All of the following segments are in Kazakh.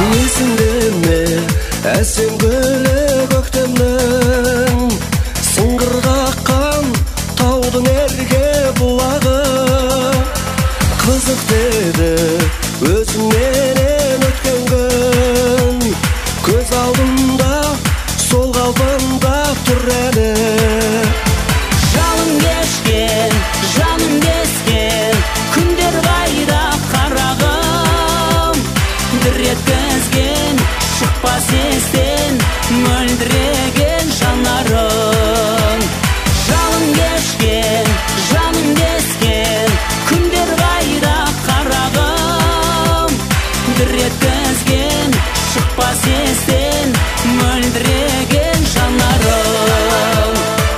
Есіңдеме әсем гүлі көктемнің, сыңғыр қаққан таудың ерге бұлағы. Қызық деді өзіңнен өткен күн, көз алдымда сол қалпында тұр әлі. Жалын кешкен, жаным дескен, күндер қайда қарағым. Бір еткізген, шықпас естен, мөлдіреген жанарың. Жалын кешкен, жаным дескен, күндер қайда қарағым. Бір еткізген, шықпас естен, мөлдіреген жанарың.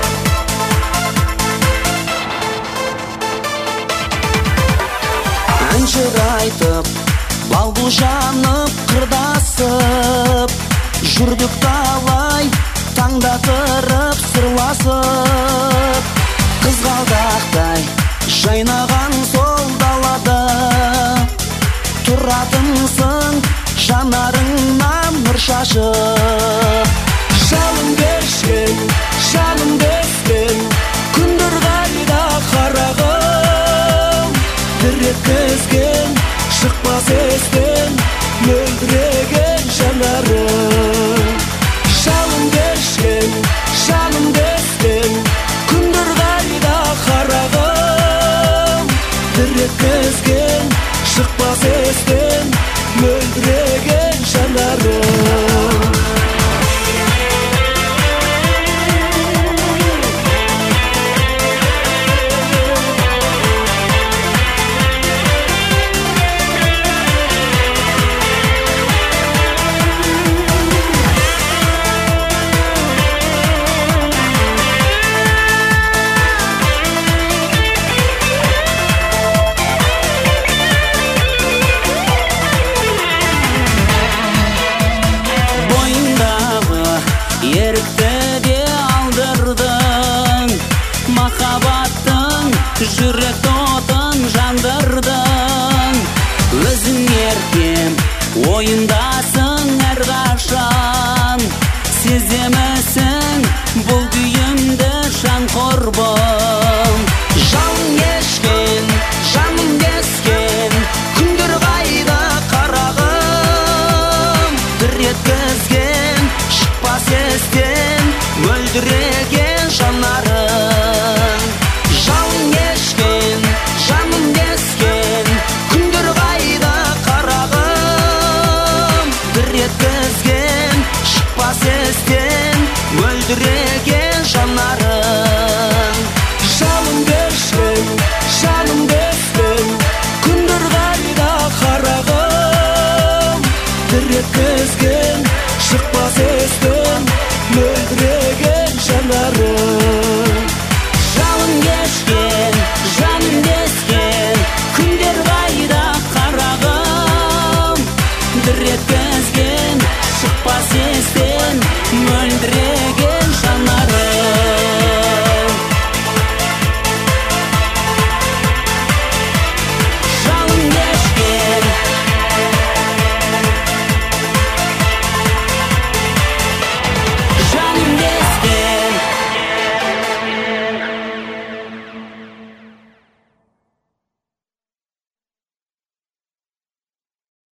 Әншір айтып, балбұл жанып қырдасып, жүрдік талай таңда тұрып сырласып. Қызғалдақтай жайнаған сол далада тұратынсың жанарыңнан нұр шашып. Жалын кешкен, жаным дескен, күндер қайда қарағым. Бір еткізген, шықпас естен, мөлдіреген жанарың. Жалын кешкен, жаным дескен, күндер қайда қарағым. Бір еткізген, шықпас естен, мөлдіреген жанарың. Ерікті де алдырдың, махаббаттың жүрек отын жандырдың. Өзің еркем, ойындасың әрқашан, сеземісің бұл күйімді жан құрбым. Жалын кешкен, жаным дескен, күндер қайда қарағым. Бір еткізген, шықпас естен, мөлдіреген жанарың. Жалын кешкен, жаным дескен, күндер қайда қарағым. Бір еткізген, шықпас естен, мөлдіреген жанарың. Жалын кешкен, жаным дескен, күндер қайда қарағым. Бір еткізген, шықпас естен, мөлдіреген жанарың. Жалын кешкен, жаным дескен, күндер қайда қарағым. Бір еткізген, шықпас естен, мөлдіреген